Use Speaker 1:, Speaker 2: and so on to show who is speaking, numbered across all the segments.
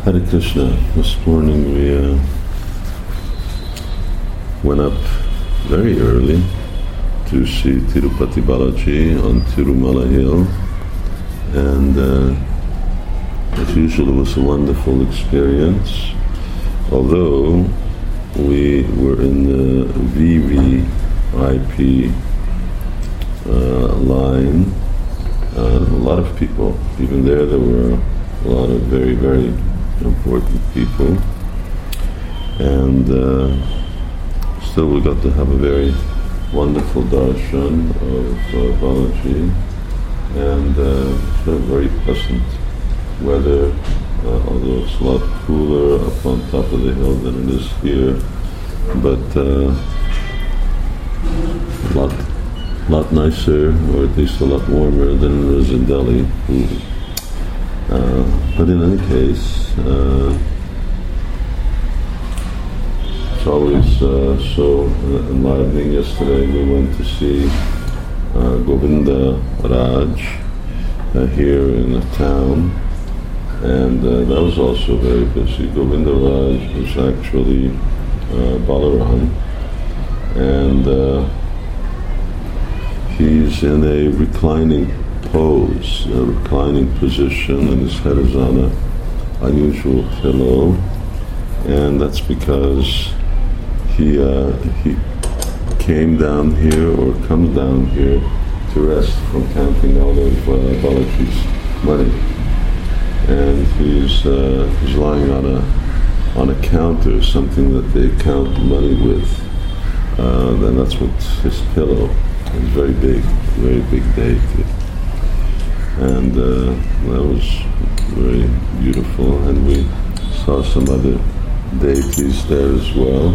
Speaker 1: Hare Krishna. This morning we went up very early to see Tirupati Balaji on Tirumala Hill, and as usual it was a wonderful experience. Although we were in the VVIP line, a lot of people, even there were a lot of very, very important people, and still we got to have a very wonderful darshan of Balaji, and very pleasant weather, although it's a lot cooler up on top of the hill than it is here, but a lot nicer, or at least a lot warmer than it is in Delhi. But in any case, it's always so enlivening. Yesterday we went to see Govinda Raj here in the town, and that was also very busy. Govinda Raj was actually Balaram, and he's in a reclining pose, a reclining position, and his head is on an unusual pillow, and that's because he came down here, or comes down here, to rest from counting all of Balaji's money, and he's lying on a counter, something that they count money with. Then that's what's his pillow. It's very big deity. And that was very beautiful, and we saw some other deities there as well.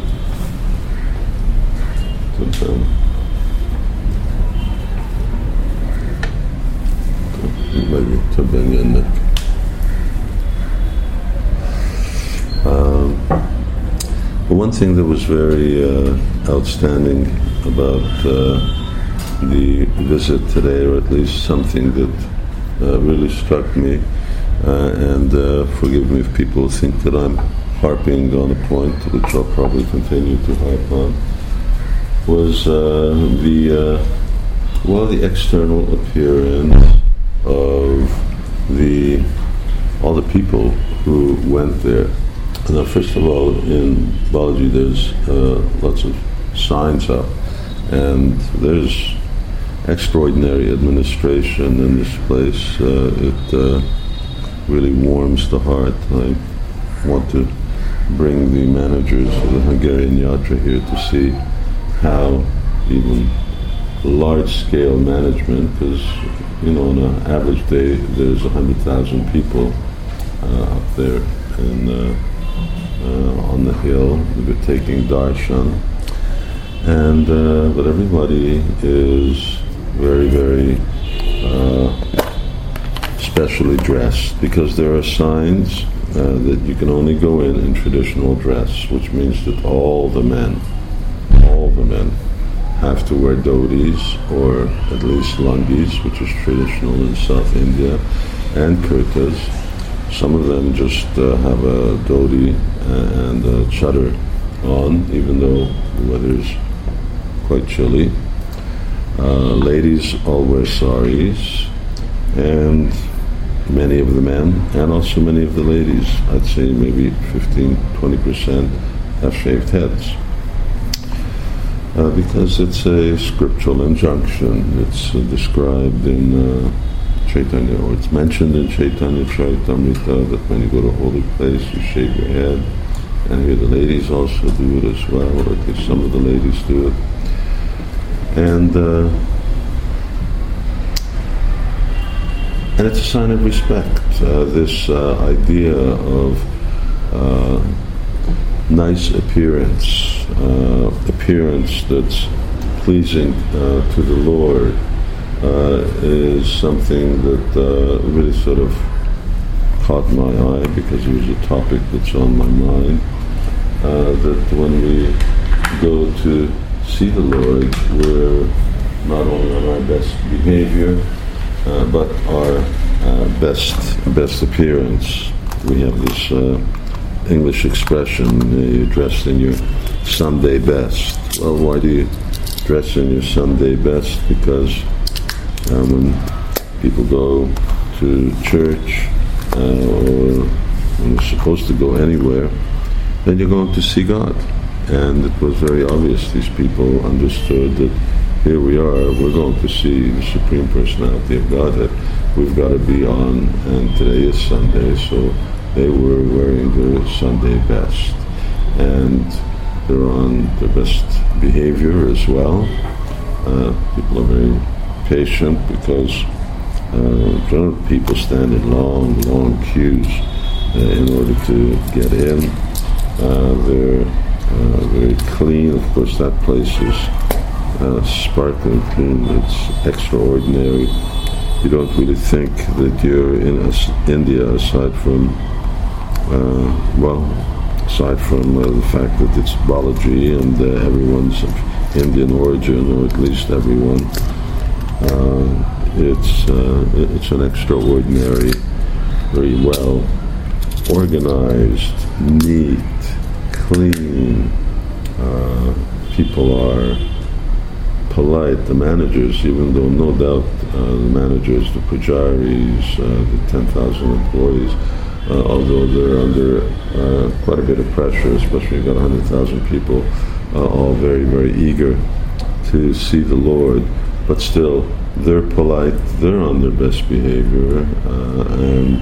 Speaker 1: But one thing that was very outstanding about the visit today, or at least something that really struck me, and forgive me if people think that I'm harping on a point, which I'll probably continue to harp on, was the external appearance of all the people who went there. Now, first of all, in Balaji there's lots of signs up, and there's extraordinary administration in this place. It really warms the heart. I want to bring the managers of the Hungarian Yatra here to see how even large-scale management, because on an average day there's 100,000 people up there on the hill. We're taking darshan, and but everybody is very, very specially dressed, because there are signs that you can only go in traditional dress, which means that all the men have to wear dhotis, or at least lungis, which is traditional in South India, and kurtas. Some of them just have a dhoti and a chadar on, even though the weather is quite chilly. Ladies all wear saris, and many of the men, and also many of the ladies, I'd say maybe 15-20%, have shaved heads. Because it's a scriptural injunction. It's described in Chaitanya, or it's mentioned in Chaitanya Charitamrita, that when you go to a holy place, you shave your head. And here the ladies also do it as well, or at least some of the ladies do it. And it's a sign of respect. This idea of nice appearance that's pleasing to the Lord, is something that really sort of caught my eye, because it was a topic that's on my mind. That when we go to see the Lord, we're not only on our best behavior, but our best appearance. we have this English expression, you're dressed in your Sunday best. Well, why do you dress in your Sunday best? Because when people go to church or when you're supposed to go anywhere, then you're going to see God. And it was very obvious these people understood that here we are, we're going to see the Supreme Personality of Godhead. We've got to be on, and today is Sunday, so they were wearing their Sunday best. And they're on their best behavior as well. People are very patient because generally people stand in long queues in order to get in. They're very clean. Of course, that place is sparkling clean. It's extraordinary. You don't really think that you're in India aside from the fact that it's Balaji and everyone's of Indian origin, or at least everyone. It's an extraordinary, very well organized, neat, clean. People are polite. The managers, even though no doubt the managers, the pujaris, the 10,000 employees, although they're under quite a bit of pressure, especially you've got 100,000 people, all very, very eager to see the Lord, but still they're polite, they're on their best behavior, and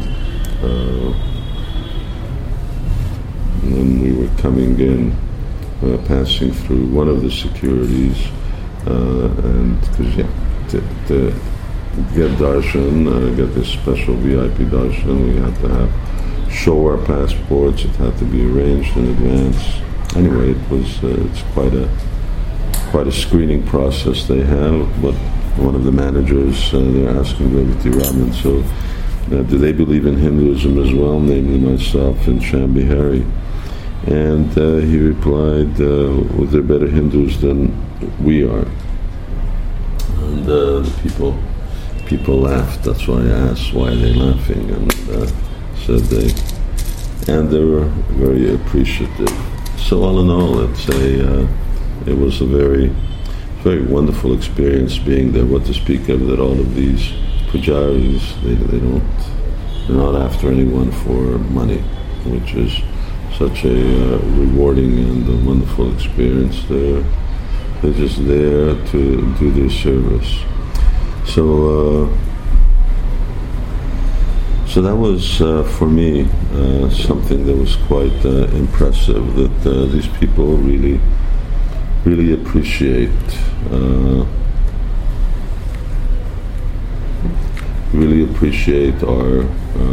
Speaker 1: when we were coming in, passing through one of the securities, and because to get darshan, get this special VIP darshan, we had to show our passports. It had to be arranged in advance. Anyway, it's quite a screening process they have. But one of the managers, they're asking Revati Raman, so do they believe in Hinduism as well, namely myself and Shambhi Hari? And he replied, well, they're better Hindus than we are. And the people laughed. That's why I asked, why are they laughing? And said they were very appreciative. So all in all, it was a very wonderful experience being there. What to speak of that all of these pujaris, they're not after anyone for money, which is such a rewarding and a wonderful experience. They're just there to do their service. So that was for me something that was quite impressive. That these people really appreciate our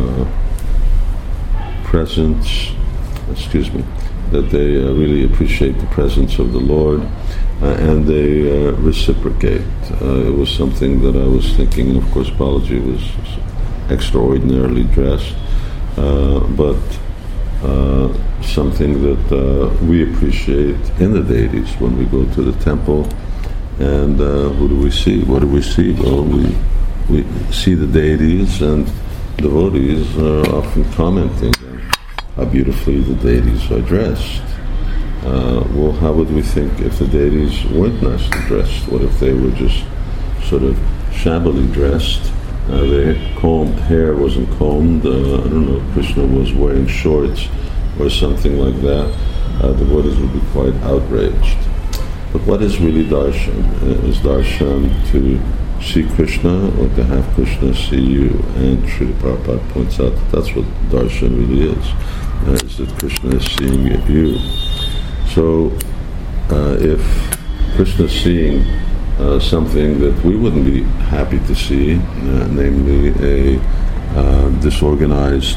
Speaker 1: presence. That they really appreciate the presence of the Lord, and they reciprocate. It was something that I was thinking, and of course Balaji was extraordinarily dressed, but something that we appreciate in the deities when we go to the temple. And who do we see? What do we see? Well, we see the deities, and devotees are often commenting how beautifully the deities are dressed. Well, how would we think if the deities weren't nicely dressed? What if they were just sort of shabbily dressed? Their hair wasn't combed. I don't know, Krishna was wearing shorts or something like that. Devotees would be quite outraged. But what is really darshan? Is darshan to see Krishna or to have Krishna see you? And Srila Prabhupada points out that that's what darshan really is that Krishna is seeing you. So if Krishna is seeing something that we wouldn't be happy to see, namely a disorganized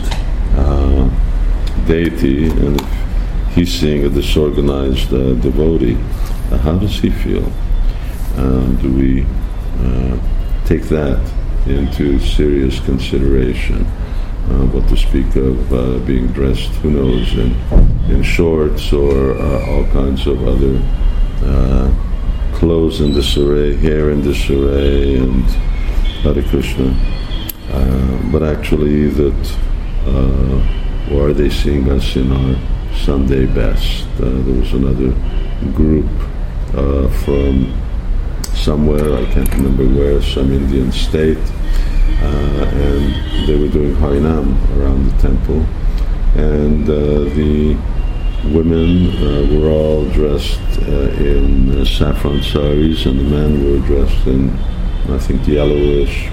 Speaker 1: deity, and if he's seeing a disorganized devotee, how does he feel? Do we take that into serious consideration? What to speak of being dressed, who knows, in shorts or all kinds of other clothes in disarray, hair in disarray, and Hare Krishna. But actually that or are they seeing us in our Sunday best? There was another group from somewhere, I can't remember where, some Indian state, and they were doing Harinam around the temple, and the women were all dressed in saffron saris, and the men were dressed in, I think, yellowish,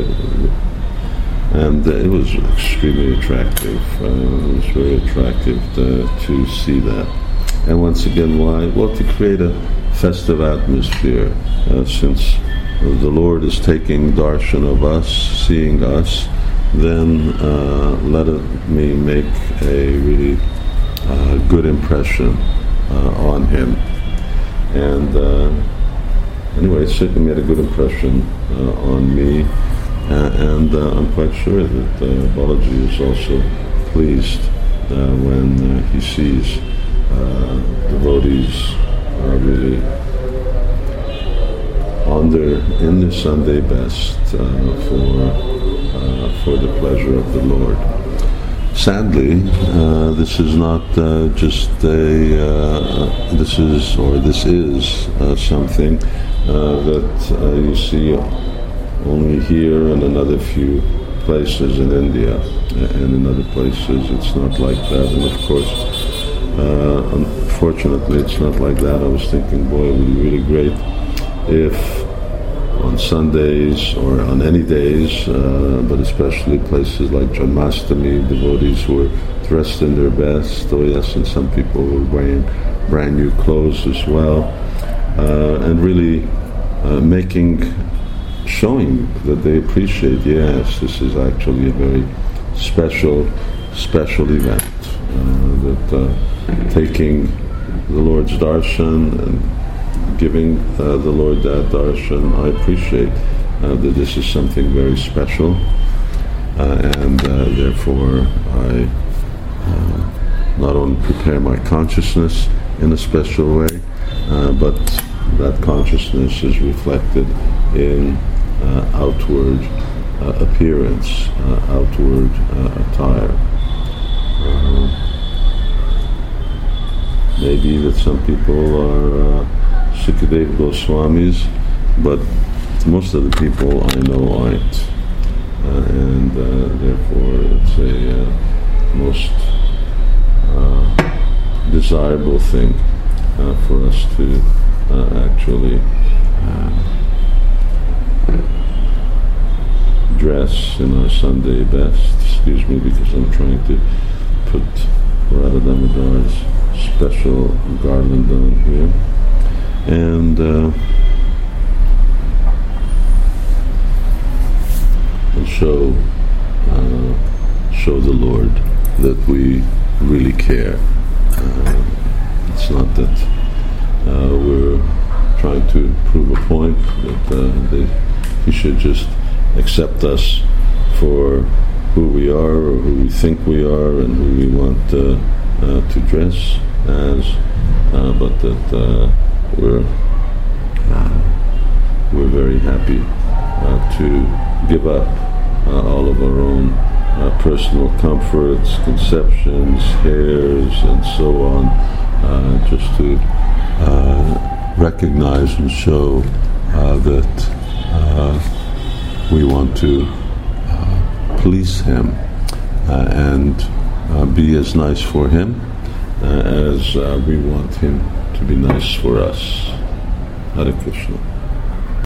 Speaker 1: and it was extremely attractive. It was very attractive to see that. And once again, why? Well, to create a festive atmosphere, since the Lord is taking darshan of us, seeing us, then let me make a really good impression on Him. And anyway, it certainly made a good impression on me, and I'm quite sure that Balaji is also pleased when he sees devotees really in their Sunday best for the pleasure of the Lord. Sadly, this is not just this is something that you see only here and another few places in India, and in other places it's not like that. And of course, unfortunately, it's not like that. I was thinking, boy, it would be really great if on Sundays or on any days, but especially places like Janmashtami, devotees were dressed in their best. Oh yes, and some people were wearing brand new clothes as well, and really showing that they appreciate, yes, this is actually a very special event, that taking the Lord's darshan and giving the Lord that darshan, I appreciate that this is something very special, and therefore I not only prepare my consciousness in a special way, but that consciousness is reflected in outward appearance, outward attire. Maybe that some people are Sukadeva Goswamis, but most of the people I know aren't, and therefore it's a most desirable thing for us to actually dress in our Sunday best. Excuse me, because I'm trying to put Radha Damodar's special garland on here, and show the Lord that we really care. It's not that we're trying to prove a point that He should just accept us for who we are or who we think we are and who we want to dress as, but that we're very happy to give up all of our own personal comforts, conceptions, hairs, and so on, just to recognize and show that we want to please Him and be as nice for Him as we want Him to be nice for us. Hare Krishna.